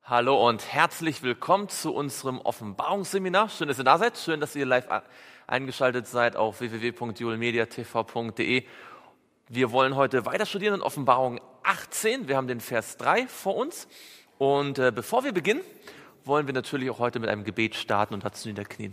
Hallo und herzlich willkommen zu unserem Offenbarungsseminar. Schön, dass ihr da seid. Schön, dass ihr live eingeschaltet seid auf www.julmediatv.de. Wir wollen heute weiter studieren in Offenbarung 18. Wir haben den Vers 3 vor uns. Und bevor wir beginnen, wollen wir natürlich auch heute mit einem Gebet starten und dazu niederknien.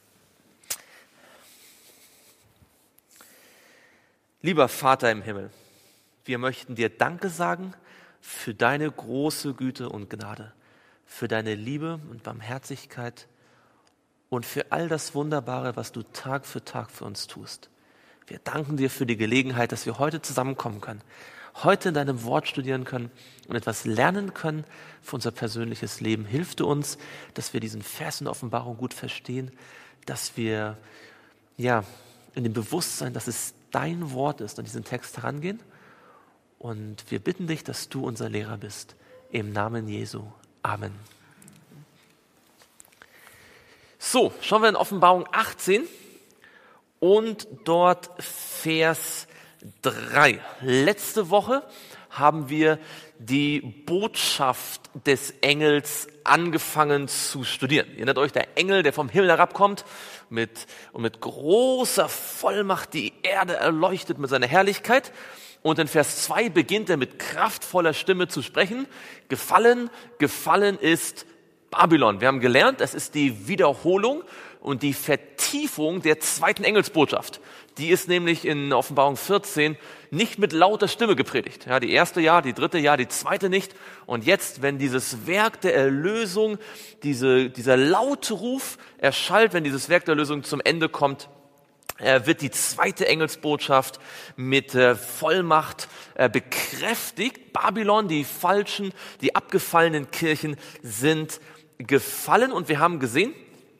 Lieber Vater im Himmel, wir möchten dir Danke sagen für deine große Güte und Gnade, für deine Liebe und Barmherzigkeit und für all das Wunderbare, was du Tag für Tag für uns tust. Wir danken dir für die Gelegenheit, dass wir heute zusammenkommen können, heute in deinem Wort studieren können und etwas lernen können für unser persönliches Leben. Hilf du uns, dass wir diesen Vers in der Offenbarung gut verstehen, dass wir in dem Bewusstsein, dass es dein Wort ist, an diesen Text herangehen. Und wir bitten dich, dass du unser Lehrer bist. Im Namen Jesu. Amen. So, schauen wir in Offenbarung 18 und dort Vers 3. Letzte Woche haben wir die Botschaft des Engels angefangen zu studieren. Ihr erinnert euch, der Engel, der vom Himmel herabkommt mit großer Vollmacht die Erde erleuchtet mit seiner Herrlichkeit. Und in Vers 2 beginnt er mit kraftvoller Stimme zu sprechen. Gefallen ist Babylon. Wir haben gelernt, es ist die Wiederholung und die Vertiefung der zweiten Engelsbotschaft. Die ist nämlich in Offenbarung 14 nicht mit lauter Stimme gepredigt. Ja, die erste ja, die dritte ja, die zweite nicht. Und jetzt, wenn dieses Werk der Erlösung, dieser laute Ruf erschallt, wenn dieses Werk der Erlösung zum Ende kommt, wird die zweite Engelsbotschaft mit Vollmacht bekräftigt. Babylon, die abgefallenen Kirchen sind gefallen und wir haben gesehen,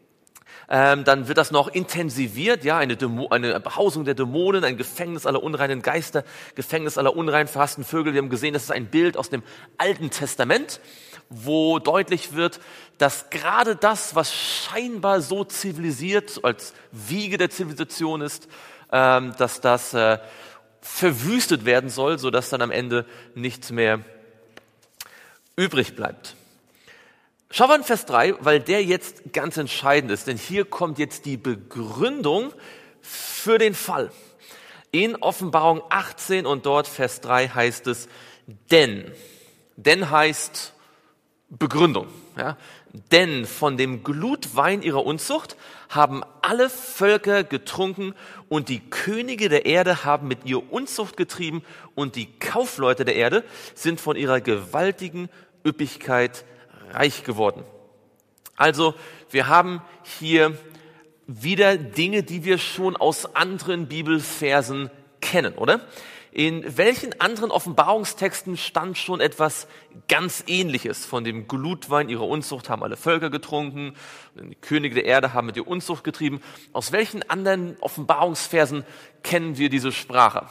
dann wird das noch intensiviert, ja, eine Behausung der Dämonen, ein Gefängnis aller unreinen Geister, Gefängnis aller unrein verhassten Vögel. Wir haben gesehen, das ist ein Bild aus dem Alten Testament, wo deutlich wird, dass gerade das, was scheinbar so zivilisiert, als Wiege der Zivilisation ist, dass das verwüstet werden soll, sodass dann am Ende nichts mehr übrig bleibt. Schauen wir in Vers 3, weil der jetzt ganz entscheidend ist, denn hier kommt jetzt die Begründung für den Fall. In Offenbarung 18 und dort Vers 3 heißt es, denn heißt Begründung. Ja? Denn von dem Glutwein ihrer Unzucht haben alle Völker getrunken und die Könige der Erde haben mit ihr Unzucht getrieben und die Kaufleute der Erde sind von ihrer gewaltigen Üppigkeit reich geworden. Also wir haben hier wieder Dinge, die wir schon aus anderen Bibelversen kennen, oder? In welchen anderen Offenbarungstexten stand schon etwas ganz Ähnliches? Von dem Glutwein ihrer Unzucht haben alle Völker getrunken, die Könige der Erde haben mit ihr Unzucht getrieben. Aus welchen anderen Offenbarungsversen kennen wir diese Sprache?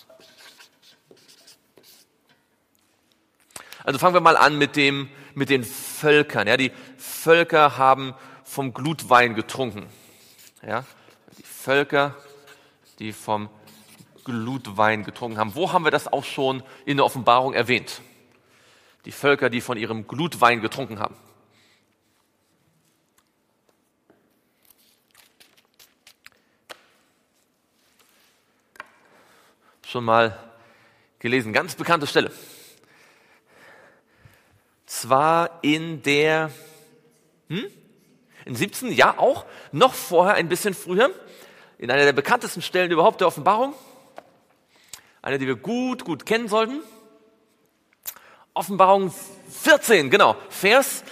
Also fangen wir mal an mit den Völkern. Ja, die Völker haben vom Glutwein getrunken. Ja, die Völker, die vom Glutwein getrunken haben. Wo haben wir das auch schon in der Offenbarung erwähnt? Die Völker, die von ihrem Glutwein getrunken haben. Schon mal gelesen, ganz bekannte Stelle. Zwar in 17, ja auch, noch vorher, ein bisschen früher, in einer der bekanntesten Stellen überhaupt der Offenbarung, eine, die wir gut kennen sollten. Offenbarung 14, genau, Vers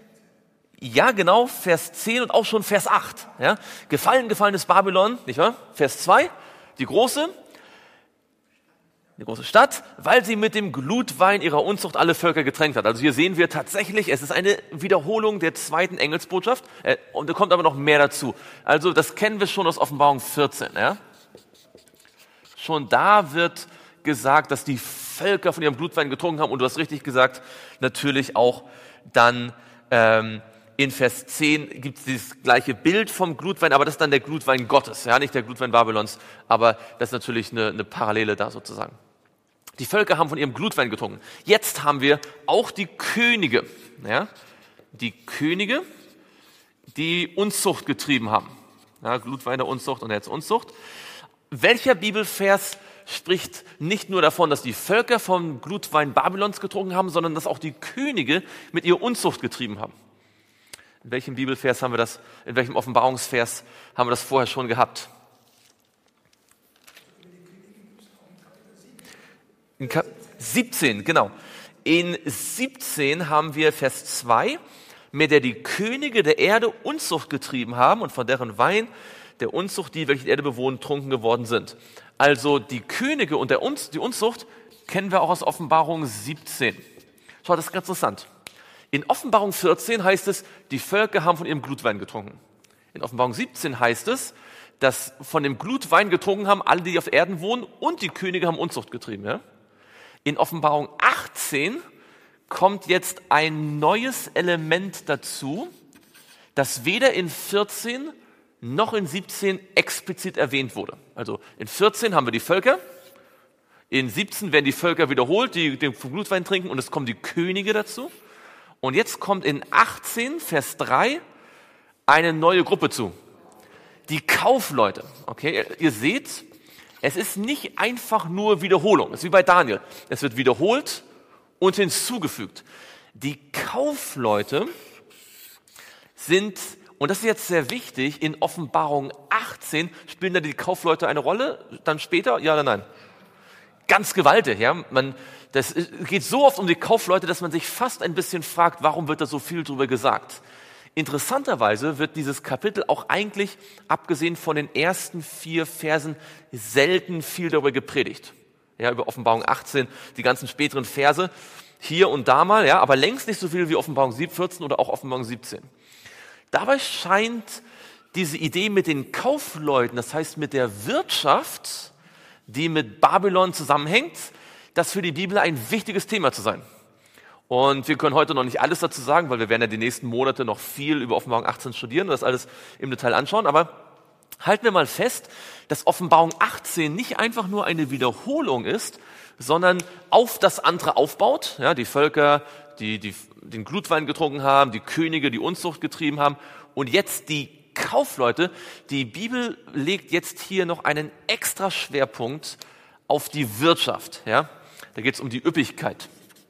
10 und auch schon Vers 8. Ja. Gefallen ist Babylon, nicht wahr? Vers 2, die große Stadt, weil sie mit dem Glutwein ihrer Unzucht alle Völker getränkt hat. Also hier sehen wir tatsächlich, es ist eine Wiederholung der zweiten Engelsbotschaft und da kommt aber noch mehr dazu. Also das kennen wir schon aus Offenbarung 14. Ja? Schon da wird gesagt, dass die Völker von ihrem Glutwein getrunken haben und du hast richtig gesagt, natürlich auch dann in Vers 10 gibt es dieses gleiche Bild vom Glutwein, aber das ist dann der Glutwein Gottes, ja, nicht der Glutwein Babylons, aber das ist natürlich eine Parallele da sozusagen. Die Völker haben von ihrem Glutwein getrunken. Jetzt haben wir auch die Könige. Ja? Die Könige, die Unzucht getrieben haben. Ja, Glutwein der Unzucht und jetzt Unzucht. Welcher Bibelvers spricht nicht nur davon, dass die Völker vom Glutwein Babylons getrunken haben, sondern dass auch die Könige mit ihrer Unzucht getrieben haben? In welchem Bibelvers haben wir das, in welchem Offenbarungsvers haben wir das vorher schon gehabt? In 17, genau. In 17 haben wir Vers 2, mit der die Könige der Erde Unzucht getrieben haben und von deren Wein der Unzucht, die welche die Erde bewohnen, trunken geworden sind. Also die Könige und die Unzucht kennen wir auch aus Offenbarung 17. Schau, das ist ganz interessant. In Offenbarung 14 heißt es, die Völker haben von ihrem Glutwein getrunken. In Offenbarung 17 heißt es, dass von dem Glutwein getrunken haben alle, die auf Erden wohnen, und die Könige haben Unzucht getrieben. Ja? In Offenbarung 18 kommt jetzt ein neues Element dazu, das weder in 14 noch in 17 explizit erwähnt wurde. Also in 14 haben wir die Völker, in 17 werden die Völker wiederholt, die den vom Glutwein trinken, und es kommen die Könige dazu. Und jetzt kommt in 18, Vers 3, eine neue Gruppe zu. Die Kaufleute. Okay, ihr seht, es ist nicht einfach nur Wiederholung. Es ist wie bei Daniel. Es wird wiederholt und hinzugefügt. Die Kaufleute sind, und das ist jetzt sehr wichtig, in Offenbarung 18 spielen da die Kaufleute eine Rolle, dann später, ja oder nein? Ganz gewaltig, ja. Das geht so oft um die Kaufleute, dass man sich fast ein bisschen fragt, warum wird da so viel drüber gesagt? Interessanterweise wird dieses Kapitel auch eigentlich, abgesehen von den ersten 4 Versen, selten viel darüber gepredigt. Ja, über Offenbarung 18, die ganzen späteren Verse, hier und da mal, ja, aber längst nicht so viel wie Offenbarung 14 oder auch Offenbarung 17. Dabei scheint diese Idee mit den Kaufleuten, das heißt mit der Wirtschaft, die mit Babylon zusammenhängt, das für die Bibel ein wichtiges Thema zu sein. Und wir können heute noch nicht alles dazu sagen, weil wir werden ja die nächsten Monate noch viel über Offenbarung 18 studieren und das alles im Detail anschauen. Aber halten wir mal fest, dass Offenbarung 18 nicht einfach nur eine Wiederholung ist, sondern auf das andere aufbaut. Ja, die Völker, die den Glutwein getrunken haben, die Könige, die Unzucht getrieben haben und jetzt die Kaufleute. Die Bibel legt jetzt hier noch einen extra Schwerpunkt auf die Wirtschaft. Ja, da geht es um die Üppigkeit.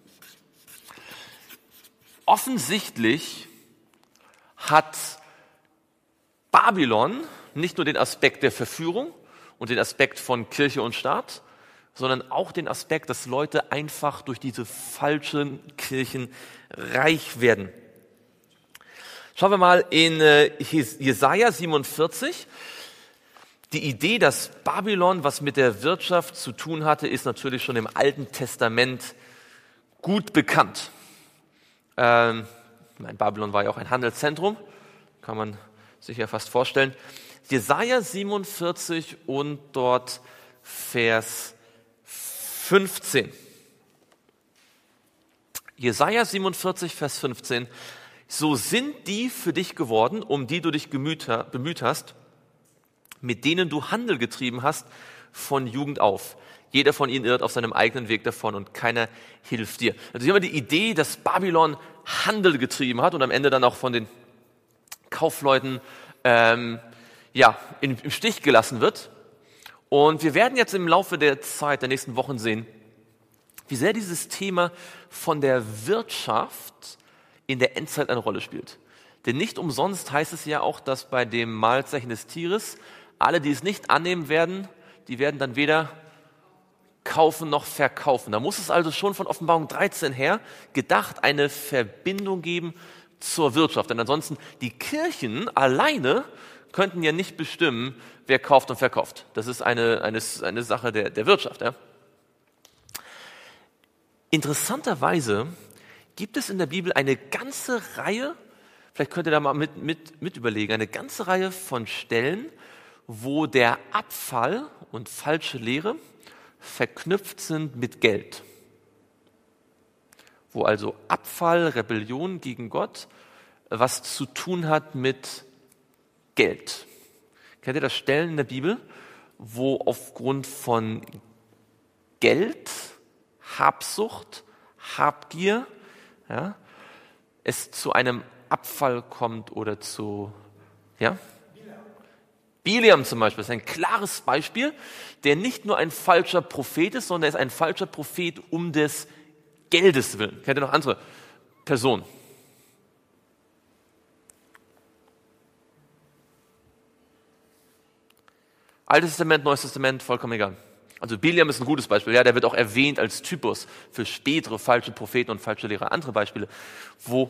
Offensichtlich hat Babylon nicht nur den Aspekt der Verführung und den Aspekt von Kirche und Staat, sondern auch den Aspekt, dass Leute einfach durch diese falschen Kirchen reich werden. Schauen wir mal in Jesaja 47. Die Idee, dass Babylon was mit der Wirtschaft zu tun hatte, ist natürlich schon im Alten Testament gut bekannt. Babylon war ja auch ein Handelszentrum, kann man sich ja fast vorstellen. Jesaja 47 und dort Vers 15. Jesaja 47, Vers 15. So sind die für dich geworden, um die du dich bemüht hast, mit denen du Handel getrieben hast von Jugend auf. Jeder von ihnen irrt auf seinem eigenen Weg davon und keiner hilft dir. Also hier haben wir die Idee, dass Babylon Handel getrieben hat und am Ende dann auch von den Kaufleuten im Stich gelassen wird. Und wir werden jetzt im Laufe der Zeit, der nächsten Wochen sehen, wie sehr dieses Thema von der Wirtschaft in der Endzeit eine Rolle spielt. Denn nicht umsonst heißt es ja auch, dass bei dem Mahlzeichen des Tieres alle, die es nicht annehmen werden, die werden dann weder kaufen noch verkaufen. Da muss es also schon von Offenbarung 13 her gedacht eine Verbindung geben zur Wirtschaft. Denn ansonsten die Kirchen alleine könnten ja nicht bestimmen, wer kauft und verkauft. Das ist eine Sache der Wirtschaft. Ja. Interessanterweise gibt es in der Bibel eine ganze Reihe, vielleicht könnt ihr da mal mit überlegen, eine ganze Reihe von Stellen, wo der Abfall und falsche Lehre verknüpft sind mit Geld. Wo also Abfall, Rebellion gegen Gott was zu tun hat mit Geld. Kennt ihr das Stellen in der Bibel, wo aufgrund von Geld Habsucht, Habgier, ja, es zu einem Abfall kommt oder zu, ja? Biliam zum Beispiel ist ein klares Beispiel, der nicht nur ein falscher Prophet ist, sondern er ist ein falscher Prophet um des Geldes willen. Kennt ihr noch andere Personen? Altes Testament, Neues Testament, vollkommen egal. Also Biliam ist ein gutes Beispiel, ja, der wird auch erwähnt als Typus für spätere falsche Propheten und falsche Lehrer. Andere Beispiele, wo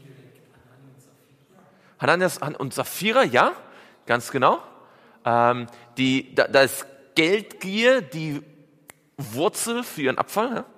Hananias und Sapphira, ja, ganz genau. Da ist Geldgier die Wurzel für ihren Abfall. Ja?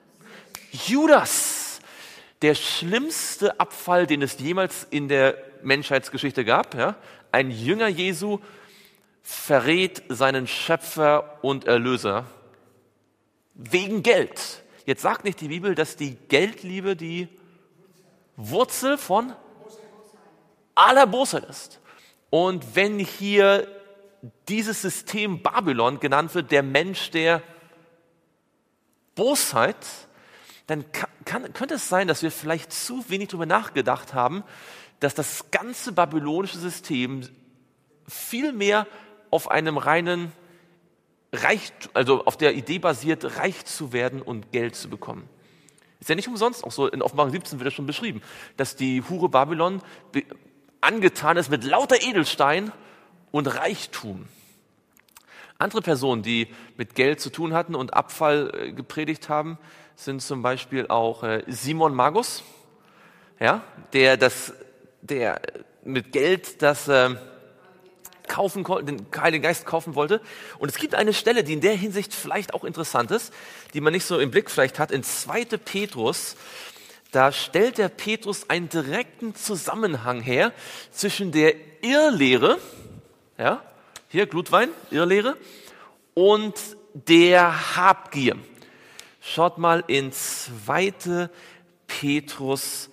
Judas, der schlimmste Abfall, den es jemals in der Menschheitsgeschichte gab. Ja? Ein Jünger Jesu verrät seinen Schöpfer und Erlöser wegen Geld. Jetzt sagt nicht die Bibel, dass die Geldliebe die Wurzel von aller Bosheit ist. Und wenn hier dieses System Babylon genannt wird, der Mensch der Bosheit, dann könnte es sein, dass wir vielleicht zu wenig darüber nachgedacht haben, dass das ganze babylonische System viel mehr auf einem reinen also auf der Idee basiert, reich zu werden und Geld zu bekommen. Ist ja nicht umsonst, auch so in Offenbarung 17 wird das schon beschrieben, dass die Hure Babylon angetan ist mit lauter Edelstein und Reichtum. Andere Personen, die mit Geld zu tun hatten und Abfall gepredigt haben, sind zum Beispiel auch Simon Magus, ja, der mit Geld den Heiligen Geist kaufen wollte. Und es gibt eine Stelle, die in der Hinsicht vielleicht auch interessant ist, die man nicht so im Blick vielleicht hat, in 2. Petrus. Da stellt der Petrus einen direkten Zusammenhang her zwischen der Irrlehre, ja, hier Glutwein, Irrlehre, und der Habgier. Schaut mal in 2. Petrus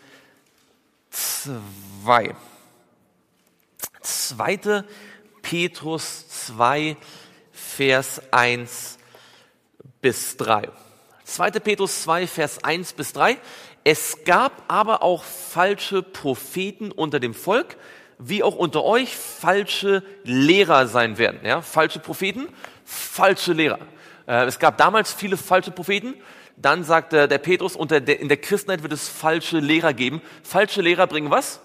2. 2. Petrus 2, Vers 1 bis 3. 2. Petrus 2, Vers 1 bis 3. Es gab aber auch falsche Propheten unter dem Volk, wie auch unter euch falsche Lehrer sein werden. Ja, falsche Propheten, falsche Lehrer. Es gab damals viele falsche Propheten. Dann sagte der Petrus, in der Christenheit wird es falsche Lehrer geben. Falsche Lehrer bringen was?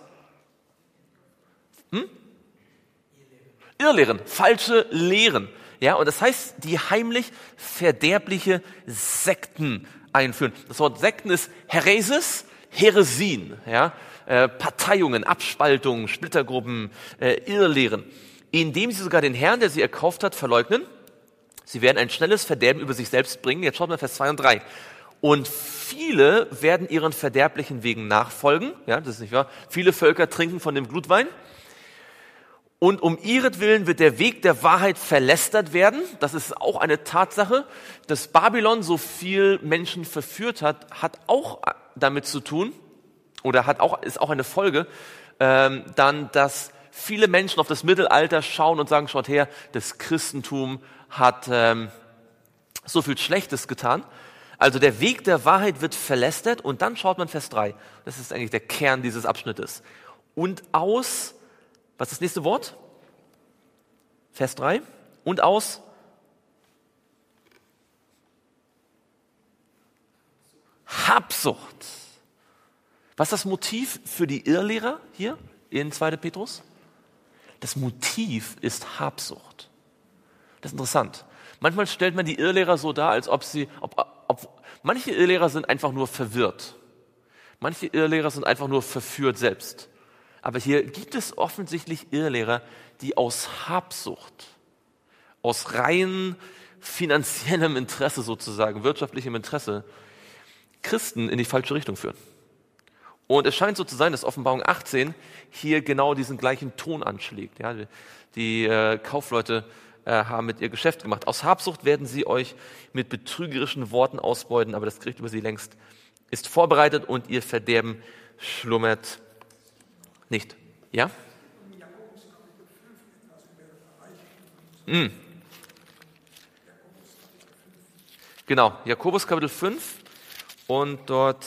Irrlehren, falsche Lehren. Ja, und das heißt, die heimlich verderbliche Sekten einführen. Das Wort Sekten ist Häresis, Häresien, ja, Parteiungen, Abspaltungen, Splittergruppen, Irrlehren, indem sie sogar den Herrn, der sie erkauft hat, verleugnen. Sie werden ein schnelles Verderben über sich selbst bringen. Jetzt schaut mal Vers 2 und 3. Und viele werden ihren verderblichen Wegen nachfolgen. Ja, das ist nicht wahr. Viele Völker trinken von dem Glutwein. Und um ihretwillen wird der Weg der Wahrheit verlästert werden. Das ist auch eine Tatsache. Dass Babylon so viel Menschen verführt hat, hat auch damit zu tun, oder ist auch eine Folge, dann, dass viele Menschen auf das Mittelalter schauen und sagen, schaut her, das Christentum hat so viel Schlechtes getan. Also der Weg der Wahrheit wird verlästert, und dann schaut man Vers 3. Das ist eigentlich der Kern dieses Abschnittes. Und was ist das nächste Wort? Vers 3. Und aus Habsucht. Was ist das Motiv für die Irrlehrer hier in 2. Petrus? Das Motiv ist Habsucht. Das ist interessant. Manchmal stellt man die Irrlehrer so dar, als ob manche Irrlehrer sind einfach nur verwirrt. Manche Irrlehrer sind einfach nur verführt selbst. Aber hier gibt es offensichtlich Irrlehrer, die aus Habsucht, aus rein finanziellem Interesse sozusagen, wirtschaftlichem Interesse, Christen in die falsche Richtung führen. Und es scheint so zu sein, dass Offenbarung 18 hier genau diesen gleichen Ton anschlägt. Ja, die Kaufleute haben mit ihr Geschäft gemacht. Aus Habsucht werden sie euch mit betrügerischen Worten ausbeuten, aber das Gericht über sie längst ist vorbereitet und ihr Verderben schlummert nicht. Ja? Genau, Jakobus Kapitel 5 und dort,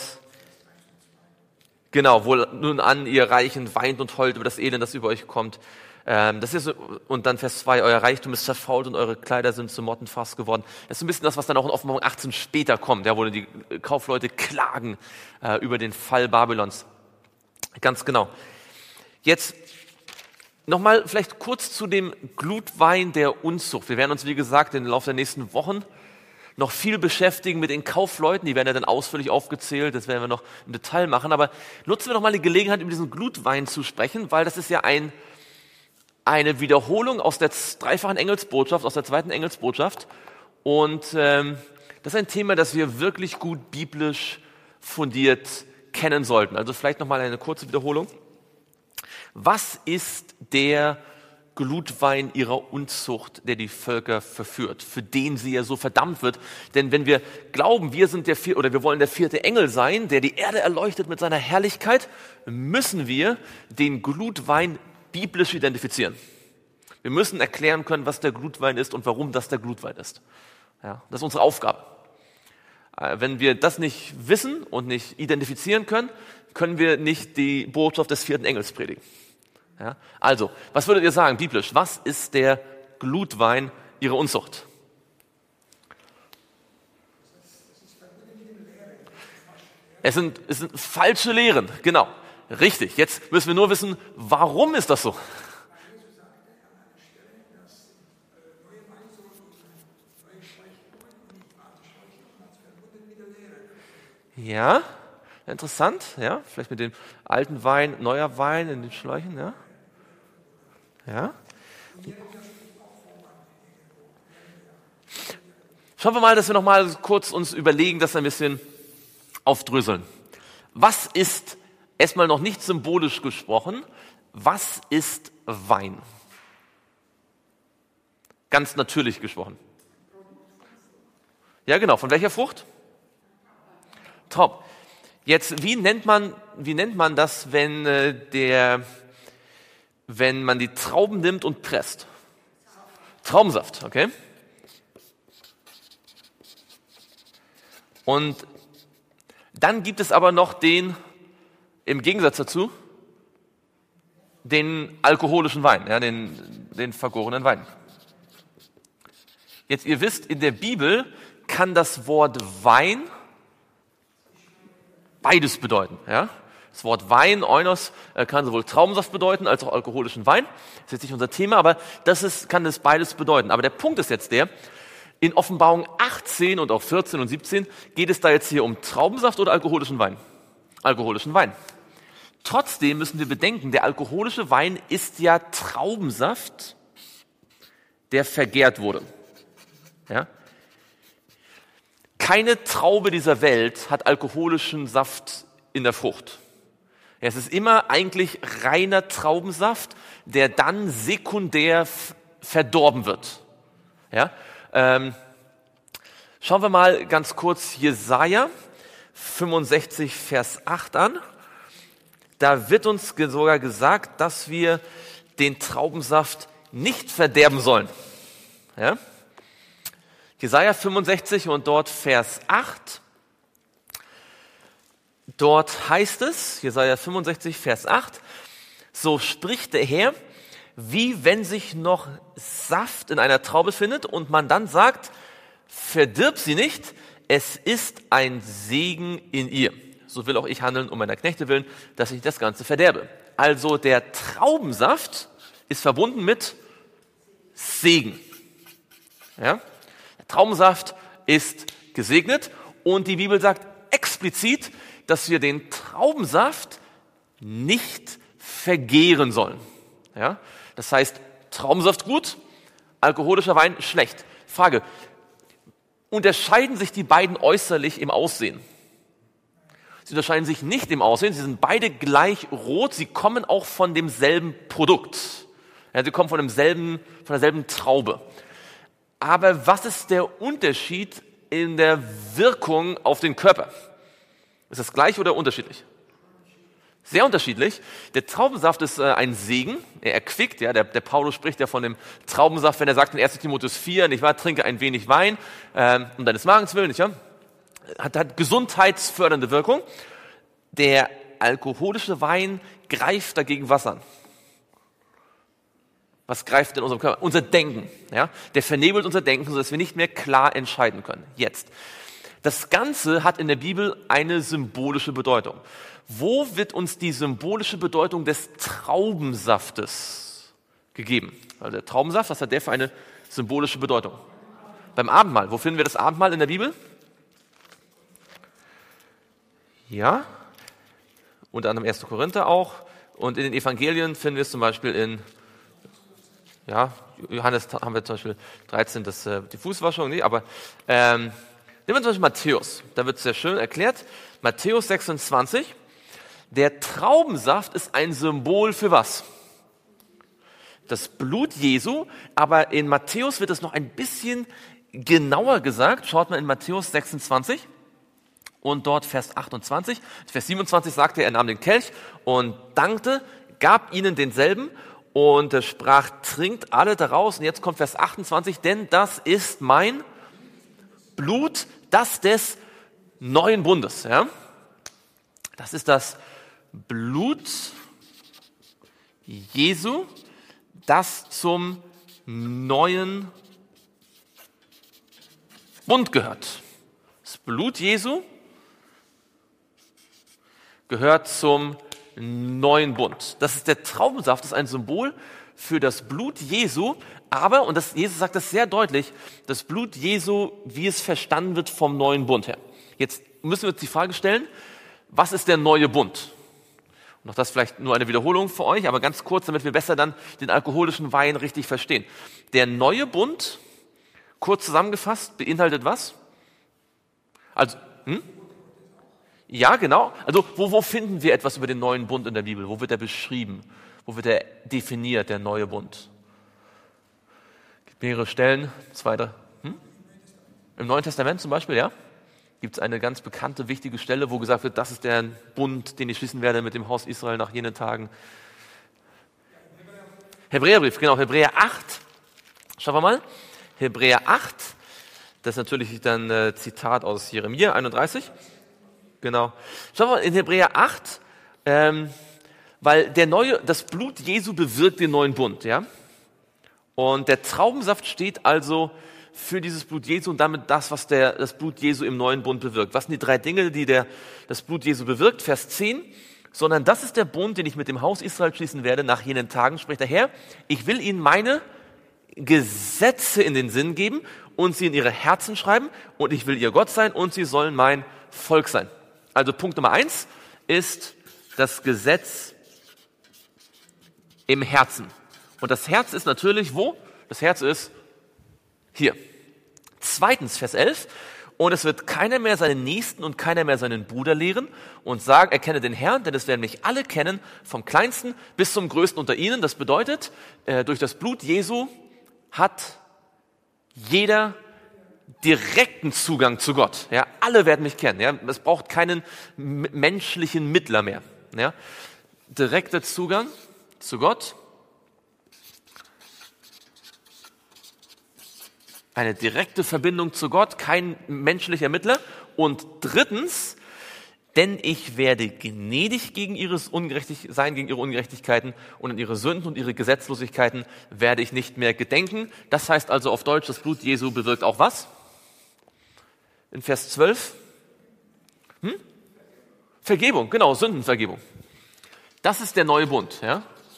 genau, wohl nun an, ihr Reichen, weint und heult über das Elend, das über euch kommt. Das ist so, und dann Vers 2, euer Reichtum ist zerfault und eure Kleider sind zu Mottenfass geworden. Das ist ein bisschen das, was dann auch in Offenbarung 18 später kommt, ja, wo die Kaufleute klagen über den Fall Babylons. Ganz genau. Jetzt nochmal vielleicht kurz zu dem Glutwein der Unzucht. Wir werden uns, wie gesagt, im Laufe der nächsten Wochen noch viel beschäftigen mit den Kaufleuten. Die werden ja dann ausführlich aufgezählt, das werden wir noch im Detail machen. Aber nutzen wir noch mal die Gelegenheit, über diesen Glutwein zu sprechen, weil das ist ja eine Wiederholung aus der dreifachen Engelsbotschaft, aus der zweiten Engelsbotschaft. Und das ist ein Thema, das wir wirklich gut biblisch fundiert kennen sollten. Also vielleicht nochmal eine kurze Wiederholung. Was ist der Glutwein ihrer Unzucht, der die Völker verführt, für den sie ja so verdammt wird? Denn wenn wir glauben, wir wollen der vierte Engel sein, der die Erde erleuchtet mit seiner Herrlichkeit, müssen wir den Glutwein biblisch identifizieren. Wir müssen erklären können, was der Glutwein ist und warum das der Glutwein ist. Ja, das ist unsere Aufgabe. Wenn wir das nicht wissen und nicht identifizieren können, können wir nicht die Botschaft des vierten Engels predigen. Ja, also, was würdet ihr sagen, biblisch? Was ist der Glutwein ihrer Unzucht? Es sind falsche Lehren, genau. Richtig, jetzt müssen wir nur wissen, warum ist das so? Ja, interessant, ja, vielleicht mit dem alten Wein, neuer Wein in den Schläuchen, ja. Ja. Schauen wir mal, dass wir noch mal kurz uns überlegen, das ein bisschen aufdröseln. Was ist, erstmal noch nicht symbolisch gesprochen, was ist Wein? Ganz natürlich gesprochen. Ja, genau. Von welcher Frucht? Trauben. Jetzt, wie nennt man das, wenn man die Trauben nimmt und presst? Traubensaft, okay? Und dann gibt es aber noch im Gegensatz dazu, den alkoholischen Wein, ja, den vergorenen Wein. Jetzt, ihr wisst, in der Bibel kann das Wort Wein beides bedeuten. Ja? Das Wort Wein, Oinos, kann sowohl Traubensaft bedeuten, als auch alkoholischen Wein. Das ist jetzt nicht unser Thema, aber kann das beides bedeuten. Aber der Punkt ist jetzt in Offenbarung 18 und auch 14 und 17 geht es da jetzt hier um Traubensaft oder alkoholischen Wein? Alkoholischen Wein. Trotzdem müssen wir bedenken, der alkoholische Wein ist ja Traubensaft, der vergärt wurde. Ja? Keine Traube dieser Welt hat alkoholischen Saft in der Frucht. Ja, es ist immer eigentlich reiner Traubensaft, der dann sekundär verdorben wird. Ja? Schauen wir mal ganz kurz Jesaja 65, Vers 8 an. Da wird uns sogar gesagt, dass wir den Traubensaft nicht verderben sollen. Ja? Jesaja 65 und dort Vers 8. Dort heißt es, Jesaja 65, Vers 8, so spricht der Herr, wie wenn sich noch Saft in einer Traube findet und man dann sagt, verdirb sie nicht, es ist ein Segen in ihr. So will auch ich handeln um meiner Knechte willen, dass ich das Ganze verderbe. Also der Traubensaft ist verbunden mit Segen. Ja? Der Traubensaft ist gesegnet und die Bibel sagt explizit, dass wir den Traubensaft nicht vergehren sollen. Ja? Das heißt, Traubensaft gut, alkoholischer Wein schlecht. Frage, unterscheiden sich die beiden äußerlich im Aussehen? Sie unterscheiden sich nicht im Aussehen, sie sind beide gleich rot, sie kommen auch von demselben Produkt. Ja, sie kommen von derselben Traube. Aber was ist der Unterschied in der Wirkung auf den Körper? Ist das gleich oder unterschiedlich? Sehr unterschiedlich. Der Traubensaft ist ein Segen, er erquickt, ja, der Paulus spricht ja von dem Traubensaft, wenn er sagt in 1. Timotheus 4, nicht wahr, trinke ein wenig Wein, um deines Magens willen, nicht wahr? Hat gesundheitsfördernde Wirkung. Der alkoholische Wein greift dagegen was an. Was greift in unserem Körper? Unser Denken. Ja? Der vernebelt unser Denken, sodass wir nicht mehr klar entscheiden können. Jetzt. Das Ganze hat in der Bibel eine symbolische Bedeutung. Wo wird uns die symbolische Bedeutung des Traubensaftes gegeben? Also der Traubensaft, was hat der für eine symbolische Bedeutung? Beim Abendmahl. Wo finden wir das Abendmahl in der Bibel? Ja, unter anderem 1. Korinther auch. Und in den Evangelien finden wir es zum Beispiel in Johannes haben wir zum Beispiel 13, die Fußwaschung, nee, aber nehmen wir zum Beispiel Matthäus, da wird es sehr schön erklärt. Matthäus 26, der Traubensaft ist ein Symbol für was? Das Blut Jesu, aber in Matthäus wird es noch ein bisschen genauer gesagt. Schaut mal in Matthäus 26 und dort Vers 28. Vers 27 sagte er nahm den Kelch und dankte, gab ihnen denselben und sprach, trinkt alle daraus. Und jetzt kommt Vers 28, denn das ist mein Blut, das des neuen Bundes. Ja? Das ist das Blut Jesu, das zum neuen Bund gehört. Das Blut Jesu gehört zum neuen Bund. Das ist der Traubensaft, das ist ein Symbol für das Blut Jesu, aber, und Jesus sagt das sehr deutlich, das Blut Jesu, wie es verstanden wird vom neuen Bund her. Jetzt müssen wir uns die Frage stellen, was ist der neue Bund? Und auch das vielleicht nur eine Wiederholung für euch, aber ganz kurz, damit wir besser dann den alkoholischen Wein richtig verstehen. Der neue Bund, kurz zusammengefasst, beinhaltet was? Also, Ja, genau. Also wo finden wir etwas über den neuen Bund in der Bibel? Wo wird er beschrieben? Wo wird er definiert, der neue Bund? Es gibt mehrere Stellen. Im Neuen Testament zum Beispiel, ja? Gibt es eine ganz bekannte, wichtige Stelle, wo gesagt wird, das ist der Bund, den ich schließen werde mit dem Haus Israel nach jenen Tagen. Hebräerbrief, genau, Hebräer 8. Schauen wir mal. Hebräer 8. Das ist natürlich dann Zitat aus Jeremia 31. Genau. Schauen wir mal in Hebräer 8, weil das Blut Jesu bewirkt den neuen Bund, ja. Und der Traubensaft steht also für dieses Blut Jesu und damit das, was das Blut Jesu im neuen Bund bewirkt. Was sind die 3 Dinge, die das Blut Jesu bewirkt? Vers 10. Sondern das ist der Bund, den ich mit dem Haus Israel schließen werde nach jenen Tagen, spricht der Herr. Ich will ihnen meine Gesetze in den Sinn geben und sie in ihre Herzen schreiben und ich will ihr Gott sein und sie sollen mein Volk sein. Also Punkt Nummer 1 ist das Gesetz im Herzen. Und das Herz ist natürlich wo? Das Herz ist hier. 2. Vers 11. Und es wird keiner mehr seinen Nächsten und keiner mehr seinen Bruder lehren und sagen, erkenne den Herrn, denn es werden mich alle kennen, vom Kleinsten bis zum Größten unter ihnen. Das bedeutet, durch das Blut Jesu hat jeder direkten Zugang zu Gott. Ja, alle werden mich kennen. Ja, es braucht keinen menschlichen Mittler mehr. Ja, direkter Zugang zu Gott. Eine direkte Verbindung zu Gott, kein menschlicher Mittler. Und 3, denn ich werde gnädig gegen ihre Ungerechtigkeiten und an ihre Sünden und ihre Gesetzlosigkeiten werde ich nicht mehr gedenken. Das heißt also auf Deutsch, das Blut Jesu bewirkt auch was? In Vers 12? Vergebung, genau, Sündenvergebung. Das ist der neue Bund. Ja?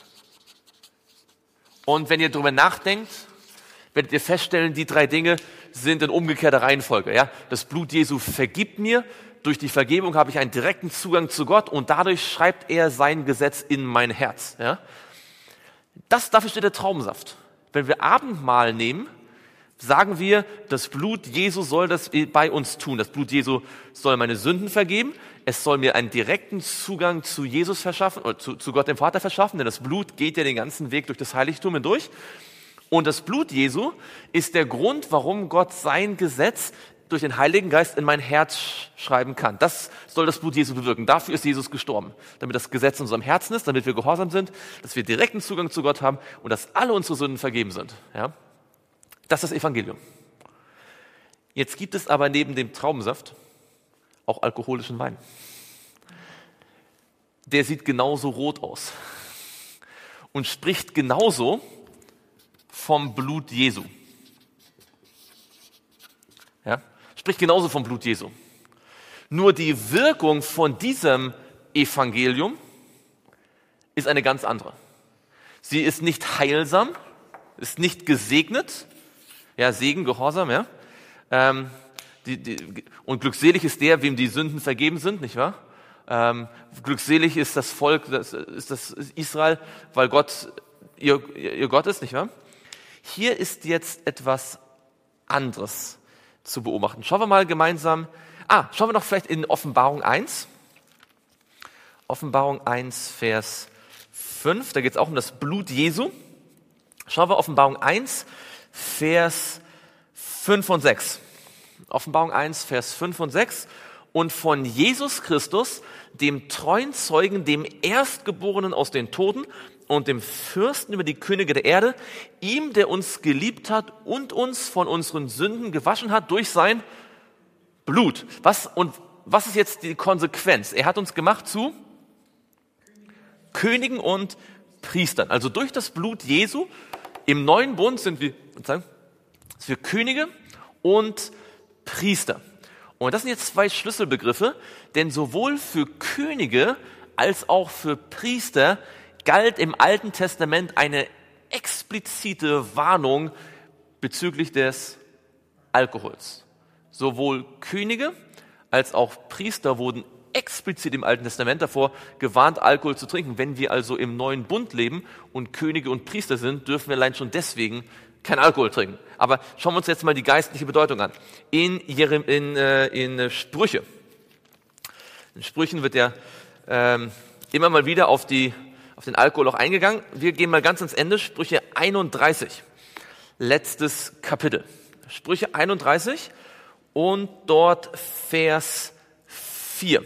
Und wenn ihr darüber nachdenkt, werdet ihr feststellen, die 3 Dinge sind in umgekehrter Reihenfolge. Ja? Das Blut Jesu vergibt mir, durch die Vergebung habe ich einen direkten Zugang zu Gott und dadurch schreibt er sein Gesetz in mein Herz. Ja? Dafür steht der Traubensaft. Wenn wir Abendmahl nehmen, sagen wir, das Blut Jesu soll das bei uns tun. Das Blut Jesu soll meine Sünden vergeben. Es soll mir einen direkten Zugang zu Jesus verschaffen, oder zu Gott dem Vater verschaffen, denn das Blut geht ja den ganzen Weg durch das Heiligtum hindurch. Und das Blut Jesu ist der Grund, warum Gott sein Gesetz durch den Heiligen Geist in mein Herz schreiben kann. Das soll das Blut Jesu bewirken. Dafür ist Jesus gestorben. Damit das Gesetz in unserem Herzen ist, damit wir gehorsam sind, dass wir direkten Zugang zu Gott haben und dass alle unsere Sünden vergeben sind. Ja? Das ist das Evangelium. Jetzt gibt es aber neben dem Traubensaft auch alkoholischen Wein. Der sieht genauso rot aus und spricht genauso vom Blut Jesu. Ja? Spricht genauso vom Blut Jesu. Nur die Wirkung von diesem Evangelium ist eine ganz andere. Sie ist nicht heilsam, ist nicht gesegnet. Ja, Segen, Gehorsam, ja. Und glückselig ist der, wem die Sünden vergeben sind, nicht wahr? Glückselig ist das Volk, ist Israel, weil Gott ihr Gott ist, nicht wahr? Hier ist jetzt etwas anderes zu beobachten. Schauen wir mal gemeinsam, schauen wir noch vielleicht in Offenbarung 1. Offenbarung 1, Vers 5, da geht es auch um das Blut Jesu. Schauen wir Offenbarung 1, Vers 5 und 6. Offenbarung 1, Vers 5 und 6. Und von Jesus Christus, dem treuen Zeugen, dem Erstgeborenen aus den Toten und dem Fürsten über die Könige der Erde, ihm, der uns geliebt hat und uns von unseren Sünden gewaschen hat durch sein Blut. Was ist jetzt die Konsequenz? Er hat uns gemacht zu Königen und Priestern. Also durch das Blut Jesu im neuen Bund sind wir Könige und Priester. Und das sind jetzt zwei Schlüsselbegriffe, denn sowohl für Könige als auch für Priester galt im Alten Testament eine explizite Warnung bezüglich des Alkohols. Sowohl Könige als auch Priester wurden explizit im Alten Testament davor gewarnt, Alkohol zu trinken. Wenn wir also im neuen Bund leben und Könige und Priester sind, dürfen wir allein schon deswegen kein Alkohol trinken. Aber schauen wir uns jetzt mal die geistliche Bedeutung an. In Sprüche. In Sprüchen wird ja immer mal wieder auf den Alkohol auch eingegangen. Wir gehen mal ganz ans Ende. Sprüche 31. Letztes Kapitel. Sprüche 31 und dort Vers 4.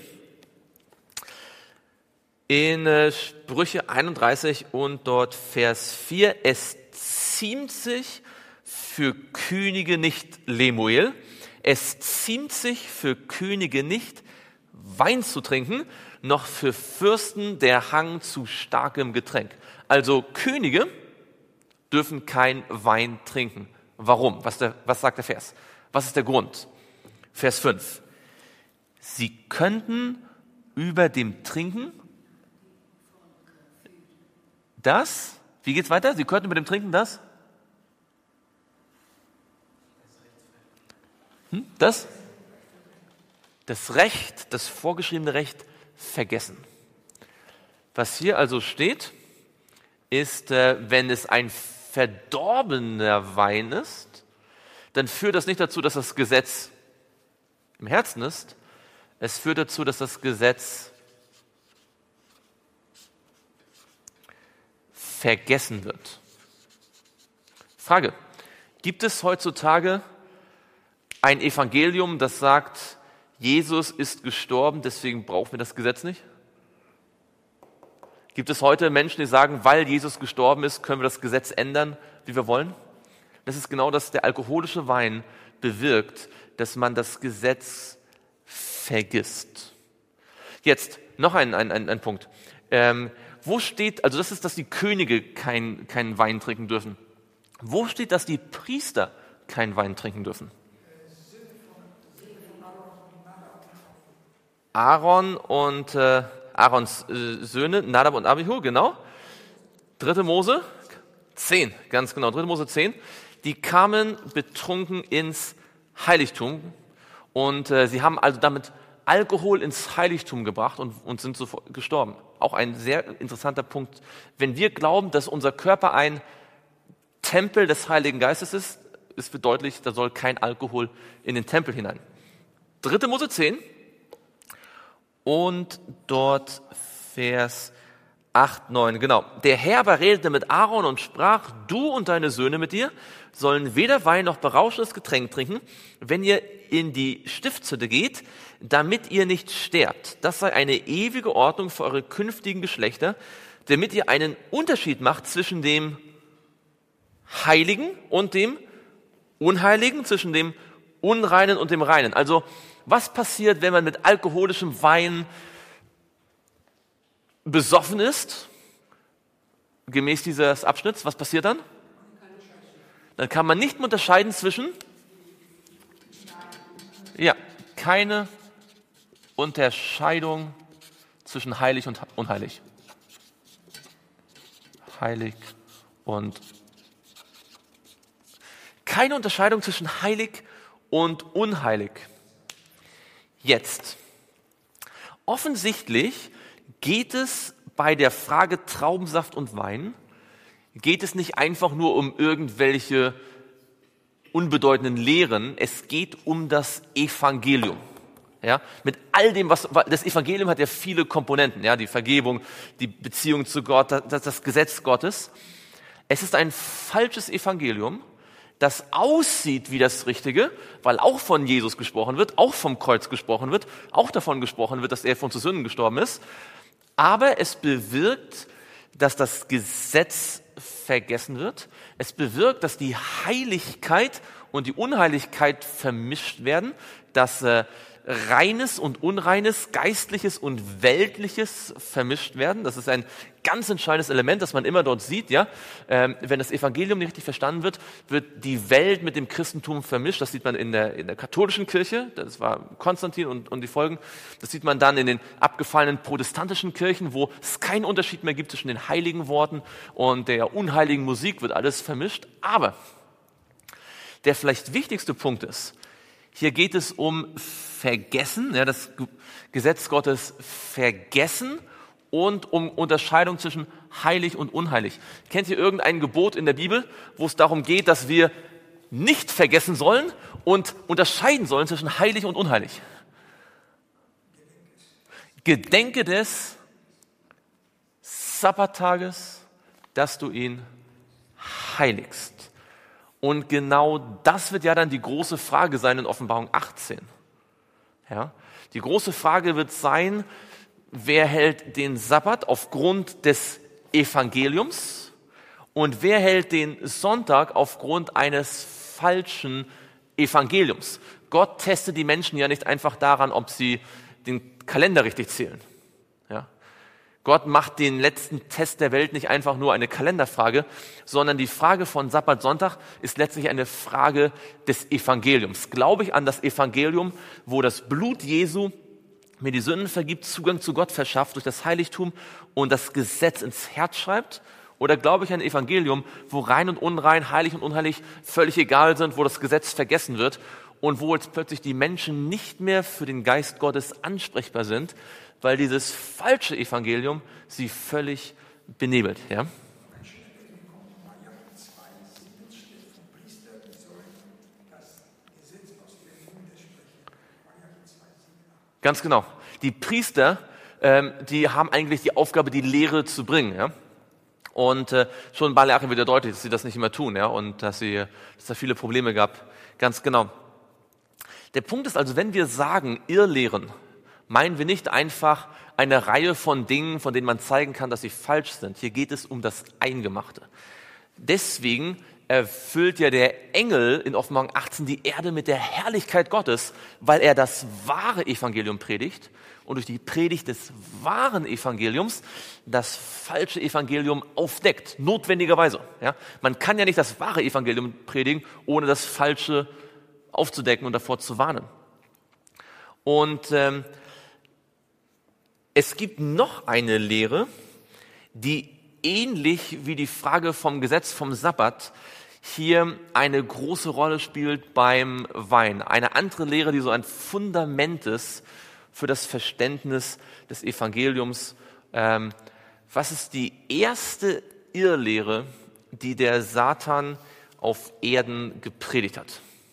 In Sprüche 31 und dort Vers 4. Es ziemt sich für Könige nicht Lemuel, es ziemt sich für Könige nicht Wein zu trinken, noch für Fürsten der Hang zu starkem Getränk. Also Könige dürfen kein Wein trinken. Warum? Was sagt der Vers? Was ist der Grund? Vers 5. Sie könnten über dem Trinken wie geht's weiter? Sie könnten über dem Trinken das Recht, das vorgeschriebene Recht vergessen. Was hier also steht, ist, wenn es ein verdorbener Wein ist, dann führt das nicht dazu, dass das Gesetz im Herzen ist. Es führt dazu, dass das Gesetz vergessen wird. Frage: Gibt es heutzutage ein Evangelium, das sagt, Jesus ist gestorben, deswegen brauchen wir das Gesetz nicht? Gibt es heute Menschen, die sagen, weil Jesus gestorben ist, können wir das Gesetz ändern, wie wir wollen? Das ist genau das, der alkoholische Wein bewirkt, dass man das Gesetz vergisst. Jetzt noch ein Punkt. Wo steht, also das ist, dass die Könige keinen Wein trinken dürfen. Wo steht, dass die Priester keinen Wein trinken dürfen? Aaron und Aarons Söhne, Nadab und Abihu, genau. 3. Mose 10, ganz genau, 3. Mose 10. Die kamen betrunken ins Heiligtum und sie haben also damit Alkohol ins Heiligtum gebracht und sind so gestorben. Auch ein sehr interessanter Punkt. Wenn wir glauben, dass unser Körper ein Tempel des Heiligen Geistes ist wird deutlich, da soll kein Alkohol in den Tempel hinein. 3. Mose 10 und dort Vers 8, 9, genau. Der Herr aber redete mit Aaron und sprach, du und deine Söhne mit dir sollen weder Wein noch berauschendes Getränk trinken, wenn ihr in die Stiftshütte geht, damit ihr nicht sterbt. Das sei eine ewige Ordnung für eure künftigen Geschlechter, damit ihr einen Unterschied macht zwischen dem Heiligen und dem Unheiligen, zwischen dem Unreinen und dem Reinen. Also, was passiert, wenn man mit alkoholischem Wein besoffen ist, gemäß dieses Abschnitts? Was passiert dann? Dann kann man nicht mehr unterscheiden zwischen, keine Unterscheidung zwischen heilig und unheilig. Heilig und keine Unterscheidung zwischen heilig und unheilig. Jetzt, offensichtlich geht es bei der Frage Traubensaft und Wein, geht es nicht einfach nur um irgendwelche unbedeutenden Lehren, es geht um das Evangelium. Ja, mit all dem, das Evangelium hat ja viele Komponenten, ja, die Vergebung, die Beziehung zu Gott, das Gesetz Gottes. Es ist ein falsches Evangelium, das aussieht wie das Richtige, weil auch von Jesus gesprochen wird, auch vom Kreuz gesprochen wird, auch davon gesprochen wird, dass er für unsere Sünden gestorben ist. Aber es bewirkt, dass das Gesetz vergessen wird. Es bewirkt, dass die Heiligkeit und die Unheiligkeit vermischt werden, dass Reines und Unreines, Geistliches und Weltliches vermischt werden. Das ist ein ganz entscheidendes Element, das man immer dort sieht. Ja? Wenn das Evangelium nicht richtig verstanden wird, wird die Welt mit dem Christentum vermischt. Das sieht man in der katholischen Kirche, das war Konstantin und die Folgen. Das sieht man dann in den abgefallenen protestantischen Kirchen, wo es keinen Unterschied mehr gibt zwischen den heiligen Worten und der unheiligen Musik, wird alles vermischt. Aber der vielleicht wichtigste Punkt ist, hier geht es um Vergessen, ja, das Gesetz Gottes vergessen und um Unterscheidung zwischen heilig und unheilig. Kennt ihr irgendein Gebot in der Bibel, wo es darum geht, dass wir nicht vergessen sollen und unterscheiden sollen zwischen heilig und unheilig? Gedenke des Sabbattages, dass du ihn heiligst. Und genau das wird ja dann die große Frage sein in Offenbarung 18. Ja? Die große Frage wird sein, wer hält den Sabbat aufgrund des Evangeliums und wer hält den Sonntag aufgrund eines falschen Evangeliums. Gott testet die Menschen ja nicht einfach daran, ob sie den Kalender richtig zählen. Ja? Gott macht den letzten Test der Welt nicht einfach nur eine Kalenderfrage, sondern die Frage von Sabbat, Sonntag ist letztlich eine Frage des Evangeliums. Glaube ich an das Evangelium, wo das Blut Jesu mir die Sünden vergibt, Zugang zu Gott verschafft durch das Heiligtum und das Gesetz ins Herz schreibt? Oder glaube ich an ein Evangelium, wo rein und unrein, heilig und unheilig völlig egal sind, wo das Gesetz vergessen wird und wo jetzt plötzlich die Menschen nicht mehr für den Geist Gottes ansprechbar sind, weil dieses falsche Evangelium sie völlig benebelt. Ja? Ganz genau. Die Priester, die haben eigentlich die Aufgabe, die Lehre zu bringen. Ja? Und schon in Malachi wird ja deutlich, dass sie das nicht immer tun, ja? Und dass da viele Probleme gab. Ganz genau. Der Punkt ist also, wenn wir sagen Irrlehren, meinen wir nicht einfach eine Reihe von Dingen, von denen man zeigen kann, dass sie falsch sind. Hier geht es um das Eingemachte. Deswegen erfüllt ja der Engel in Offenbarung 18 die Erde mit der Herrlichkeit Gottes, weil er das wahre Evangelium predigt und durch die Predigt des wahren Evangeliums das falsche Evangelium aufdeckt, notwendigerweise. Ja? Man kann ja nicht das wahre Evangelium predigen, ohne das falsche aufzudecken und davor zu warnen. Und es gibt noch eine Lehre, die ähnlich wie die Frage vom Gesetz vom Sabbat hier eine große Rolle spielt beim Wein. Eine andere Lehre, die so ein Fundament ist für das Verständnis des Evangeliums. Was ist die erste Irrlehre, die der Satan auf Erden gepredigt hat?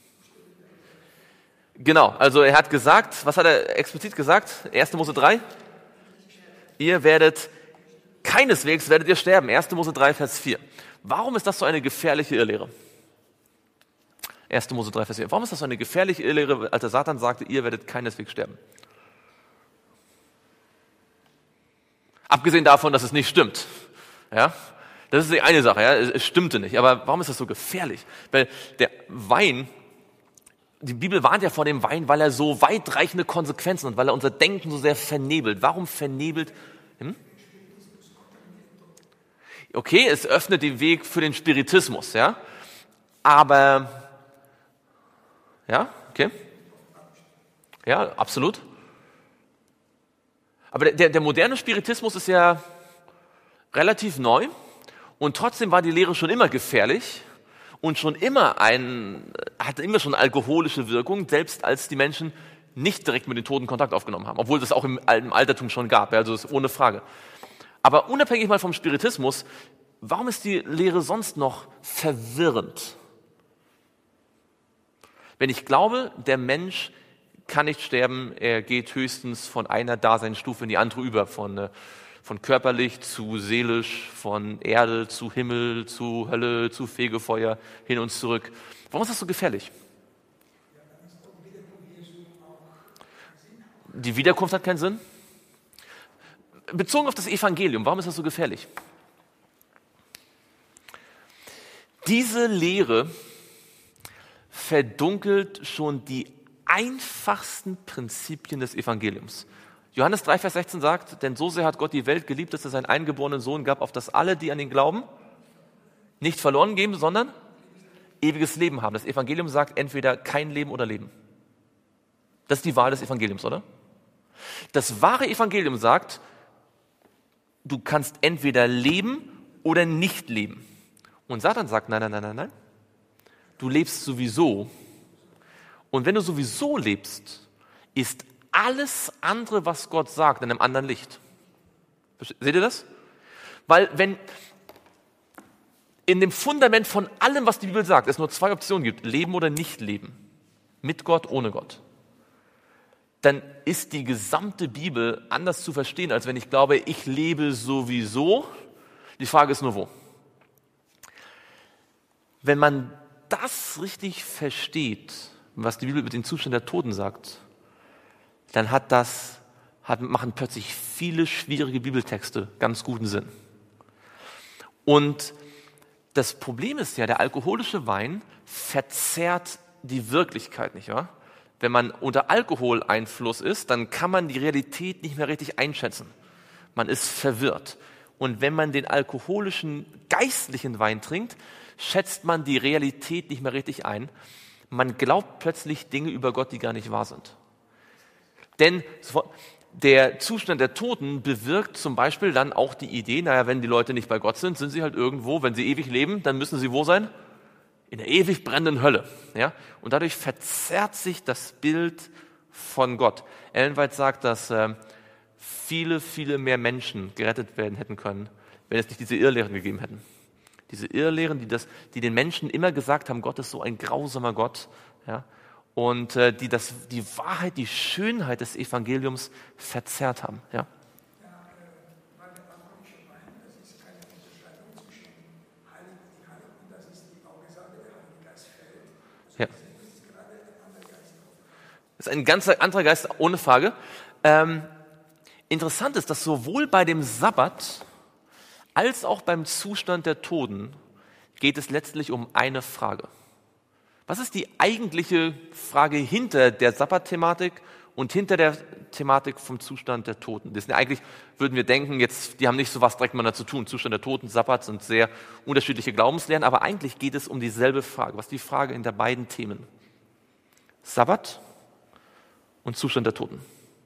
Genau, also er hat gesagt, was hat er explizit gesagt? 1. Mose 3? Ihr werdet Keineswegs werdet ihr sterben. 1. Mose 3, Vers 4. Warum ist das so eine gefährliche Irrlehre? 1. Mose 3, Vers 4. Warum ist das so eine gefährliche Irrlehre, als der Satan sagte, ihr werdet keineswegs sterben? Abgesehen davon, dass es nicht stimmt. Ja? Das ist die eine Sache, ja? Es stimmte nicht. Aber warum ist das so gefährlich? Weil der Wein, die Bibel warnt ja vor dem Wein, weil er so weitreichende Konsequenzen hat, weil er unser Denken so sehr vernebelt. Warum vernebelt? Okay, es öffnet den Weg für den Spiritismus, ja? Aber, ja, okay. Ja, absolut. Aber der moderne Spiritismus ist ja relativ neu und trotzdem war die Lehre schon immer gefährlich und hatte immer schon alkoholische Wirkung, selbst als die Menschen nicht direkt mit den Toten Kontakt aufgenommen haben, obwohl es auch im Altertum schon gab, also das ist ohne Frage. Aber unabhängig mal vom Spiritismus, warum ist die Lehre sonst noch verwirrend? Wenn ich glaube, der Mensch kann nicht sterben, er geht höchstens von einer Daseinsstufe in die andere über, von körperlich zu seelisch, von Erde zu Himmel, zu Hölle, zu Fegefeuer, hin und zurück. Warum ist das so gefährlich? Die Wiederkunft hat keinen Sinn? Bezogen auf das Evangelium, warum ist das so gefährlich? Diese Lehre verdunkelt schon die einfachsten Prinzipien des Evangeliums. Johannes 3, Vers 16 sagt, denn so sehr hat Gott die Welt geliebt, dass er seinen eingeborenen Sohn gab, auf dass alle, die an ihn glauben, nicht verloren gehen, sondern ewiges Leben haben. Das Evangelium sagt entweder kein Leben oder Leben. Das ist die Wahl des Evangeliums, oder? Das wahre Evangelium sagt, du kannst entweder leben oder nicht leben. Und Satan sagt, nein, nein, nein, nein, nein. Du lebst sowieso. Und wenn du sowieso lebst, ist alles andere, was Gott sagt, in einem anderen Licht. Seht ihr das? Weil wenn in dem Fundament von allem, was die Bibel sagt, es nur zwei Optionen gibt, leben oder nicht leben, mit Gott, ohne Gott, dann ist die gesamte Bibel anders zu verstehen, als wenn ich glaube, ich lebe sowieso. Die Frage ist nur, wo. Wenn man das richtig versteht, was die Bibel mit dem Zustand der Toten sagt, dann machen plötzlich viele schwierige Bibeltexte ganz guten Sinn. Und das Problem ist ja, der alkoholische Wein verzerrt die Wirklichkeit, nicht wahr? Wenn man unter Alkoholeinfluss ist, dann kann man die Realität nicht mehr richtig einschätzen. Man ist verwirrt. Und wenn man den alkoholischen geistlichen Wein trinkt, schätzt man die Realität nicht mehr richtig ein. Man glaubt plötzlich Dinge über Gott, die gar nicht wahr sind. Denn der Zustand der Toten bewirkt zum Beispiel dann auch die Idee, naja, wenn die Leute nicht bei Gott sind, sind sie halt irgendwo, wenn sie ewig leben, dann müssen sie wo sein? In der ewig brennenden Hölle. Ja? Und dadurch verzerrt sich das Bild von Gott. Ellen White sagt, dass viele, viele mehr Menschen gerettet werden hätten können, wenn es nicht diese Irrlehren gegeben hätten. Diese Irrlehren, die den Menschen immer gesagt haben, Gott ist so ein grausamer Gott, ja, und die Wahrheit, die Schönheit des Evangeliums verzerrt haben. Ja. Weil der alkoholische Wein, das ist keine Unterscheidung zwischen Heilig und Heilig, und das ist die Aussage, der Heilige Geist fällt. Ja. Das ist gerade ein anderer Geist. Das ist ein ganz anderer Geist, ohne Frage. Interessant ist, dass sowohl bei dem Sabbat als auch beim Zustand der Toten geht es letztlich um eine Frage. Was ist die eigentliche Frage hinter der Sabbat-Thematik und hinter der Thematik vom Zustand der Toten? Das sind ja eigentlich, würden wir denken, die haben nicht so was direkt miteinander zu tun. Zustand der Toten, Sabbat sind sehr unterschiedliche Glaubenslehren, aber eigentlich geht es um dieselbe Frage. Was ist die Frage hinter beiden Themen? Sabbat und Zustand der Toten.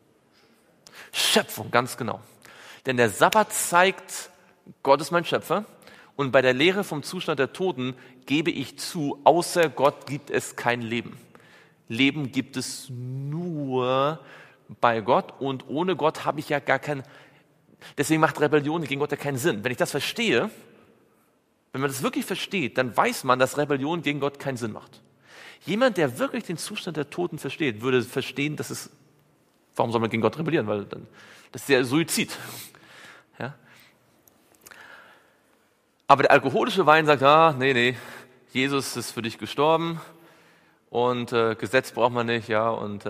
Schöpfung, ganz genau. Denn der Sabbat zeigt, Gott ist mein Schöpfer. Und bei der Lehre vom Zustand der Toten gebe ich zu, außer Gott gibt es kein Leben. Leben gibt es nur bei Gott und ohne Gott habe ich ja gar kein. Deswegen macht Rebellion gegen Gott ja keinen Sinn. Wenn ich das verstehe, wenn man das wirklich versteht, dann weiß man, dass Rebellion gegen Gott keinen Sinn macht. Jemand, der wirklich den Zustand der Toten versteht, würde verstehen, warum soll man gegen Gott rebellieren? Weil das ist ja Suizid. Ja? Aber der alkoholische Wein sagt, nee, Jesus ist für dich gestorben und Gesetz braucht man nicht, ja, und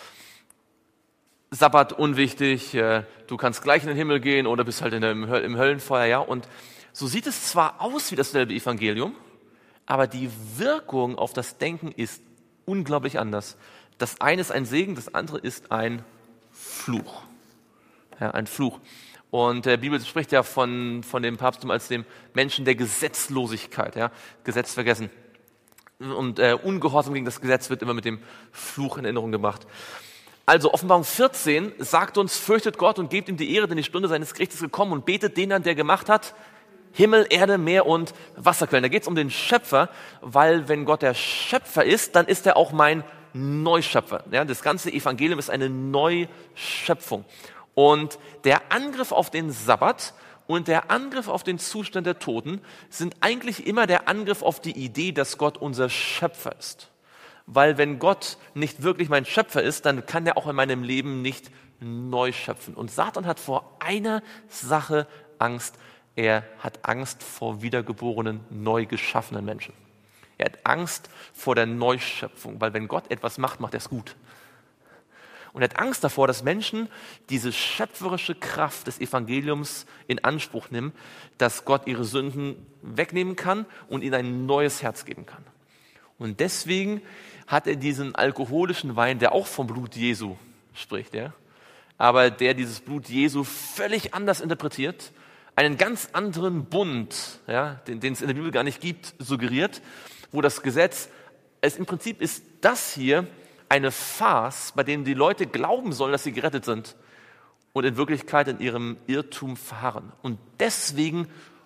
Sabbat unwichtig, du kannst gleich in den Himmel gehen oder bist halt im Höllenfeuer, ja. Und so sieht es zwar aus wie dasselbe Evangelium, aber die Wirkung auf das Denken ist unglaublich anders. Das eine ist ein Segen, das andere ist ein Fluch. Ja, ein Fluch. Und die Bibel spricht ja von dem Papsttum als dem Menschen der Gesetzlosigkeit, ja, Gesetz vergessen. Und Ungehorsam gegen das Gesetz wird immer mit dem Fluch in Erinnerung gebracht. Also Offenbarung 14 sagt uns, fürchtet Gott und gebt ihm die Ehre, denn die Stunde seines Gerichts ist gekommen, und betet den an, der gemacht hat Himmel, Erde, Meer und Wasserquellen. Da geht es um den Schöpfer, weil wenn Gott der Schöpfer ist, dann ist er auch mein Neuschöpfer. Ja, das ganze Evangelium ist eine Neuschöpfung. Und der Angriff auf den Sabbat und der Angriff auf den Zustand der Toten sind eigentlich immer der Angriff auf die Idee, dass Gott unser Schöpfer ist. Weil wenn Gott nicht wirklich mein Schöpfer ist, dann kann er auch in meinem Leben nicht neu schöpfen. Und Satan hat vor einer Sache Angst. Er hat Angst vor wiedergeborenen, neu geschaffenen Menschen. Er hat Angst vor der Neuschöpfung, weil wenn Gott etwas macht, macht er es gut. Und er hat Angst davor, dass Menschen diese schöpferische Kraft des Evangeliums in Anspruch nehmen, dass Gott ihre Sünden wegnehmen kann und ihnen ein neues Herz geben kann. Und deswegen hat er diesen alkoholischen Wein, der auch vom Blut Jesu spricht, ja, aber der dieses Blut Jesu völlig anders interpretiert, einen ganz anderen Bund, ja, den es in der Bibel gar nicht gibt, suggeriert, wo das Gesetz, im Prinzip ist das hier eine Farce, bei dem die Leute glauben sollen, dass sie gerettet sind und in Wirklichkeit in ihrem Irrtum verharren. Und deswegen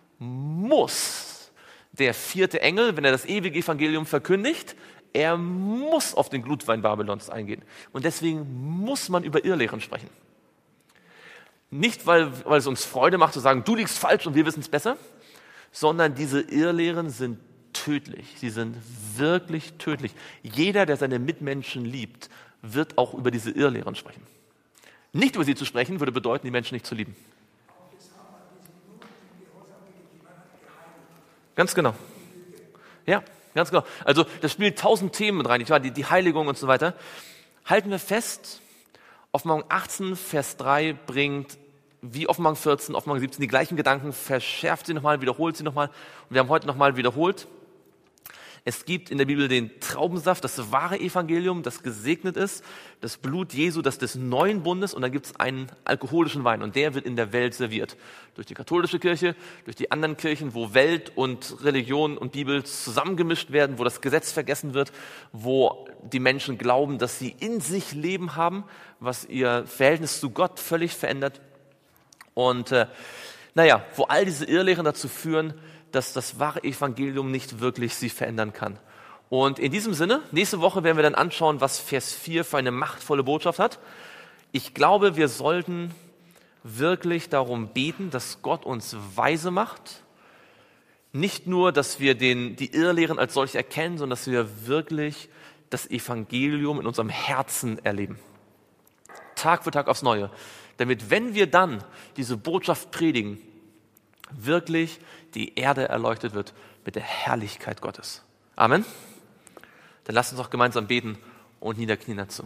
muss der vierte Engel, wenn er das ewige Evangelium verkündigt, er muss auf den Glutwein Babylons eingehen. Und deswegen muss man über Irrlehren sprechen. Nicht, weil es uns Freude macht zu sagen, du liegst falsch und wir wissen es besser, sondern diese Irrlehren sind tödlich. Sie sind wirklich tödlich. Jeder, der seine Mitmenschen liebt, wird auch über diese Irrlehren sprechen. Nicht über sie zu sprechen, würde bedeuten, die Menschen nicht zu lieben. Ganz genau. Ja, ganz genau. Also das spielt 1000 Themen mit rein, die Heiligung und so weiter. Halten wir fest, Offenbarung 18, Vers 3 bringt, wie Offenbarung 14, Offenbarung 17, die gleichen Gedanken, verschärft sie nochmal, wiederholt sie nochmal. Und wir haben heute nochmal wiederholt. Es gibt in der Bibel den Traubensaft, das wahre Evangelium, das gesegnet ist, das Blut Jesu, das des neuen Bundes, und dann gibt es einen alkoholischen Wein und der wird in der Welt serviert. Durch die katholische Kirche, durch die anderen Kirchen, wo Welt und Religion und Bibel zusammengemischt werden, wo das Gesetz vergessen wird, wo die Menschen glauben, dass sie in sich Leben haben, was ihr Verhältnis zu Gott völlig verändert. Und wo all diese Irrlehren dazu führen, dass das wahre Evangelium nicht wirklich sie verändern kann. Und in diesem Sinne, nächste Woche werden wir dann anschauen, was Vers 4 für eine machtvolle Botschaft hat. Ich glaube, wir sollten wirklich darum beten, dass Gott uns weise macht. Nicht nur, dass wir die Irrlehren als solche erkennen, sondern dass wir wirklich das Evangelium in unserem Herzen erleben. Tag für Tag aufs Neue. Damit, wenn wir dann diese Botschaft predigen, wirklich die Erde erleuchtet wird mit der Herrlichkeit Gottes. Amen. Dann lasst uns auch gemeinsam beten und niederknien dazu.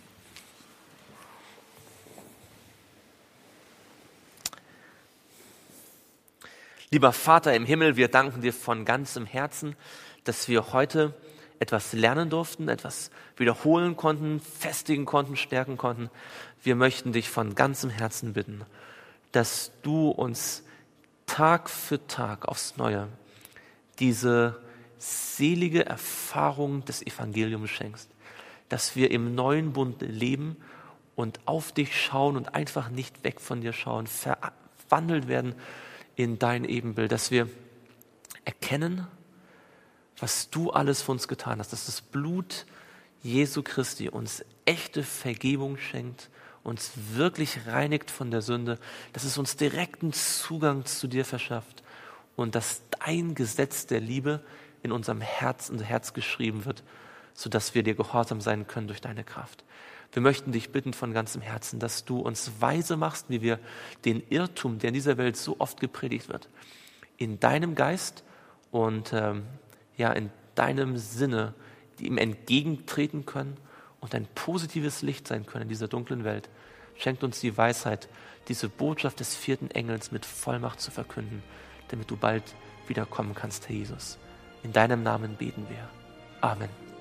Lieber Vater im Himmel, wir danken dir von ganzem Herzen, dass wir heute etwas lernen durften, etwas wiederholen konnten, festigen konnten, stärken konnten. Wir möchten dich von ganzem Herzen bitten, dass du uns Tag für Tag aufs Neue diese selige Erfahrung des Evangeliums schenkst, dass wir im neuen Bund leben und auf dich schauen und einfach nicht weg von dir schauen, verwandelt werden in dein Ebenbild, dass wir erkennen, was du alles für uns getan hast, dass das Blut Jesu Christi uns echte Vergebung schenkt, uns wirklich reinigt von der Sünde, dass es uns direkten Zugang zu dir verschafft und dass dein Gesetz der Liebe in unser Herz geschrieben wird, sodass wir dir gehorsam sein können durch deine Kraft. Wir möchten dich bitten von ganzem Herzen, dass du uns weise machst, wie wir den Irrtum, der in dieser Welt so oft gepredigt wird, in deinem Geist und in deinem Sinne, die ihm entgegentreten können und ein positives Licht sein können in dieser dunklen Welt. Schenkt uns die Weisheit, diese Botschaft des 4. Engels mit Vollmacht zu verkünden, damit du bald wiederkommen kannst, Herr Jesus. In deinem Namen beten wir. Amen.